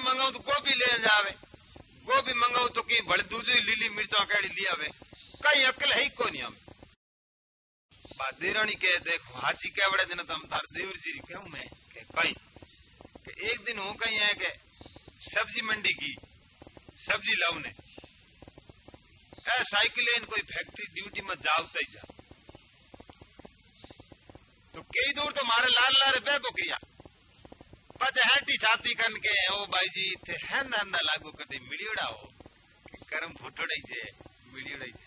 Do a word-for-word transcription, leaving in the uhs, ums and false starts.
मंगाऊ तो गोभी ले जावे, गोभी मंगाऊ तो की बड़े दूजो लीली मिर्चा कैडी लिया वे, कई अकल है ही को नहीं हमें। देरानी के देखो हाची क्या बड़े दिन तम तार देवर जी कहूं मैं के कई के एक दिन हूं कहीं है के सब्जी मंडी की सब्जी लाऊ ने ए साइकिल इन कोई फैक्ट्री ड्यूटी में जाओ तई जा तो कई दूर तो मारे लाल लाल बेबो किया पच हैटी छाती कन के ओ भाई जी थे है ना ना लागू कदी मिलियोड़ा हो करम फुटड़ई जे मिलियोड़ई